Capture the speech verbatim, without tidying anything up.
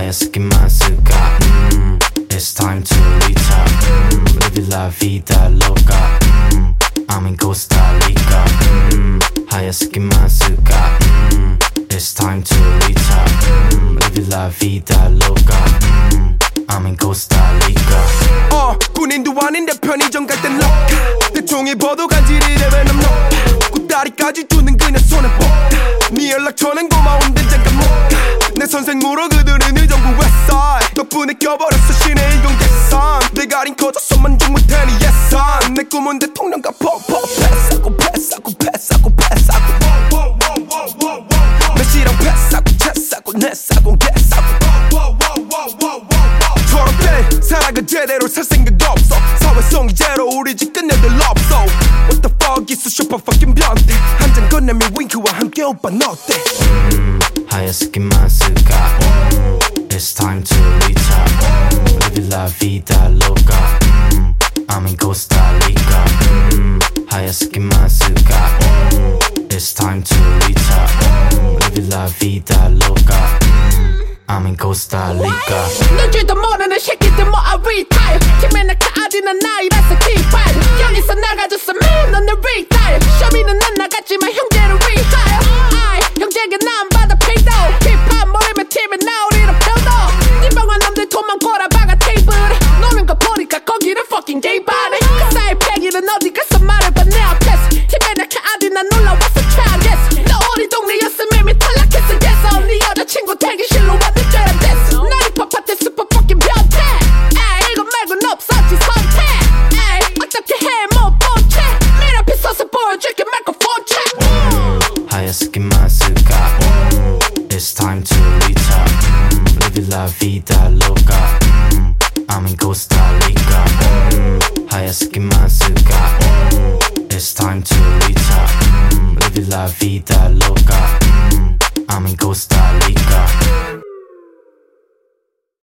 하얗게 만수가 mm, It's time to recharge mm, Live la vida loca mm, I'm in Costa Rica mm, 하얗게 만수가 mm, It's time to recharge mm, Live la vida loca mm, I'm in Costa Rica 어 군인도 아닌데 편의점 갈 땐 loca 대충 입어도 간지리 레벨 넘 높아 구다리까지 주는 그녀 손에 볶아 네 연락처는 고마운데 잠깐 못가 내 선생 물어 그들은 의정부 웨스트사이드 덕분에 껴버렸어 신의 이동계산 내 가린 커져서 만족 못해 니 예산 내 꿈은 대통령과 퍼퍼 패싸고 패싸고 패싸고 패싸고 내 시랑 패싸고 채싸고 내 싸고 개싸고 초록대 사랑은 제대로 살 생각 없어 사회성이 제로 우리 집 끝내들 없어 What the fuck is a super fucking 변태 한잔 건네면 윙크와 함께 오빠 너 어때 mm, 하얗게 만수가 mm, It's time to recharge mm, Live la vida loca mm, I'm in Costa Rica mm, 하얗게 만수가 mm, It's time to recharge mm, Live la vida loca mm, I'm in Costa Rica 눈질도 모르는 새끼들 뭐 I retire 팀에 나가지는 나이라서 keep fighting 여기서 나가줬으면 너는 retire 쇼미는 안 나갔지만 형제를 rehire 아이 형제가 난 받아 pay도 힙합 모르면 팀에 나오리라 표도 네 방한 놈들 돈만 꼬라박아 테이블에 노는 거 보니까 거기는 fucking gay body 그 사이 패기는 어디 가서 말해봐 내 앞에서 팀에 나가지 난 놀라와서 try guess 너 우리 동네였으면 이미 탈락했어 yes 네 여자친구 대기실로 왔는줘야 됐어 난 힙합 파트 super fucking 변태 에이 이거 말고는 없었지 선택 에이 어떻게 해 못 본 채 맨 앞에 서서 보여줄게 마이크폰 채 하얗게 만수가 mm, It's time to recharge mm, Live la vida loca mm, I'm in Costa Rica mm, 하얗게 만수가 mm, It's time to recharge mm, Live la vida loca mm, I'm in Costa Rica